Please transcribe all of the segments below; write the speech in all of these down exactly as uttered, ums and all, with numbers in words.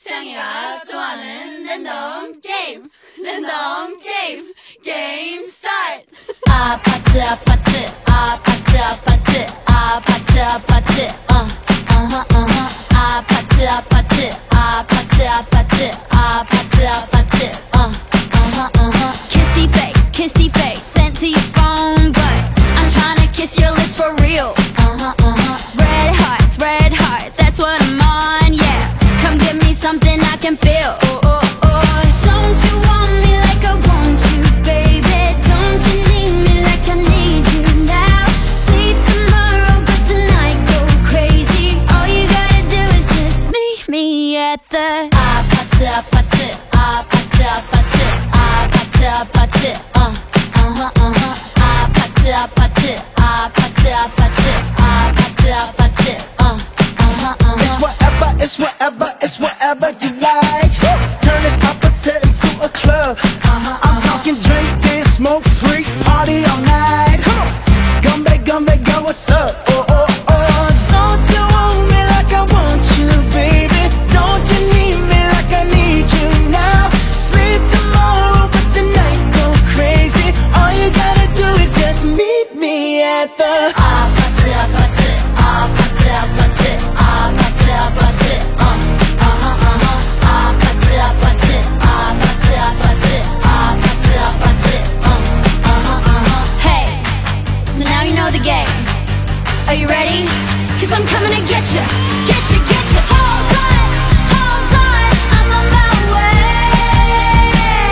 창이가 좋아하는 랜덤 게임 랜덤 게임 게임 스타트. 아파트 아파트 아파트 아파트 아파트 아파트 어 어허 어허 아파트 아파트 아파트 아파트 아파트 아파트 어 어허 어허 Kissy face kissy face sent to your phone but I'm trying to kiss your lips for real. Uh-huh uh-huh red hearts red hearts that's what I'm on. Yeah, come give me something I can feel. Oh oh oh don't you want me like I want you baby, don't you need me like I need you now. Sleep tomorrow but tonight go crazy. All you gotta do is just meet me at the 아파트 아파트 아파트 아파트 아파트 아파트 어 어허 어허 아파트 아파트 아파트 아파트 아파트 아파트 어 어허 어허 It's whatever, it's whatever, it's whatever you like. Turn this opposite into a club. Uh-huh, I'm talking drink, dance, smoke, freak, party all night. Gumbe, gumbe, girl, what's up? Oh, oh, oh. Don't you want me like I want you, baby? Don't you need me like I need you now? Sleep tomorrow, but tonight go crazy. All you gotta do is just meet me at the 아파트 아파트 아파트 아파트 아파트 아파트 어 어허 어허 아파트 아파트 아파트 아파트 아파트 아파트 어 어허 어허 Hey, so now you know the game. Are you ready? Cause I'm coming to get you, get you, get you. Hold on, hold on, I'm on my way.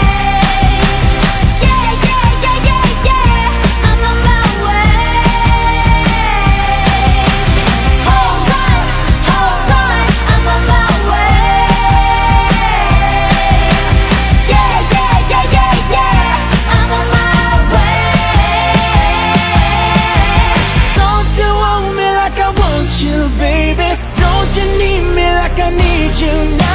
Yeah, yeah, yeah, yeah, yeah, I'm on my way. Hold on, hold on, I'm on my way. Yeah, yeah, yeah, yeah, yeah, I'm on my way. Don't you want me like I want you, baby? Don't you need me like I need you now?